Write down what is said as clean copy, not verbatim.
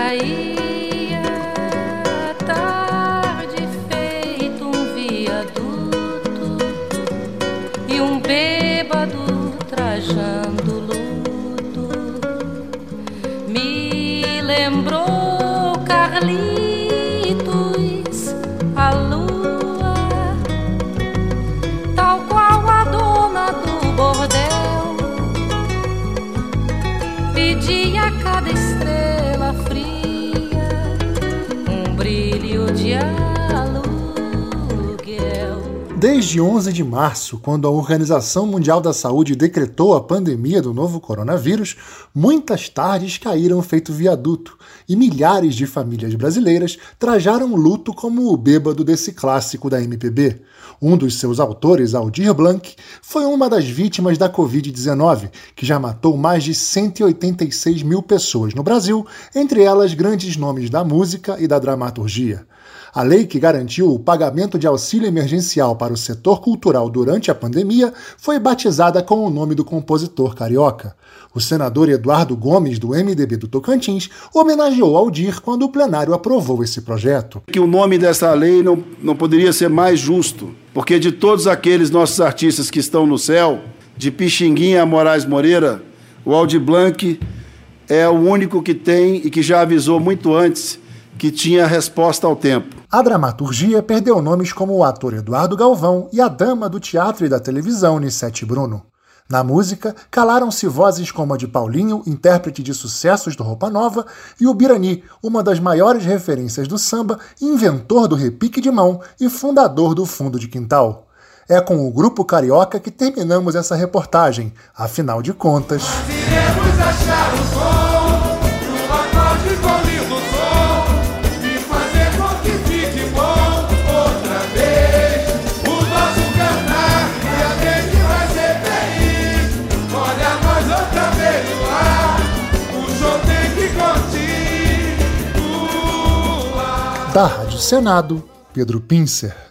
caía a tarde feito um viaduto e um bêbado trajando luto me lembrou Carlitos, a lua, tal qual a dona do bordel, pedia a cada estrela fria um brilho de aluguel. Desde 11 de março, quando a Organização Mundial da Saúde decretou a pandemia do novo coronavírus, muitas tardes caíram feito viaduto e milhares de famílias brasileiras trajaram luto como o bêbado desse clássico da MPB. Um dos seus autores, Aldir Blanc, foi uma das vítimas da Covid-19, que já matou mais de 186 mil pessoas no Brasil, entre elas grandes nomes da música e da dramaturgia. A lei que garantiu o pagamento de auxílio emergencial para o setor cultural durante a pandemia foi batizada com o nome do compositor carioca. O senador Eduardo Gomes, do MDB do Tocantins, homenageou Aldir quando o plenário aprovou esse projeto. Que o nome dessa lei não poderia ser mais justo, porque de todos aqueles nossos artistas que estão no céu, de Pixinguinha a Moraes Moreira, o Aldir Blanc é o único que tem e que já avisou muito antes que tinha resposta ao tempo. A dramaturgia perdeu nomes como o ator Eduardo Galvão e a dama do teatro e da televisão, Nissete Bruno. Na música, calaram-se vozes como a de Paulinho, intérprete de sucessos do Roupa Nova, e o Birani, uma das maiores referências do samba, inventor do repique de mão e fundador do Fundo de Quintal. É com o Grupo Carioca que terminamos essa reportagem. Afinal de contas... Nós iremos achar o som, o acorde com lindo som, e fazer com que fique bom outra vez. O nosso cantar e a gente vai ser feliz. Olha nós outra vez no ar, o show tem que continuar. Da Rádio Senado, Pedro Pincer.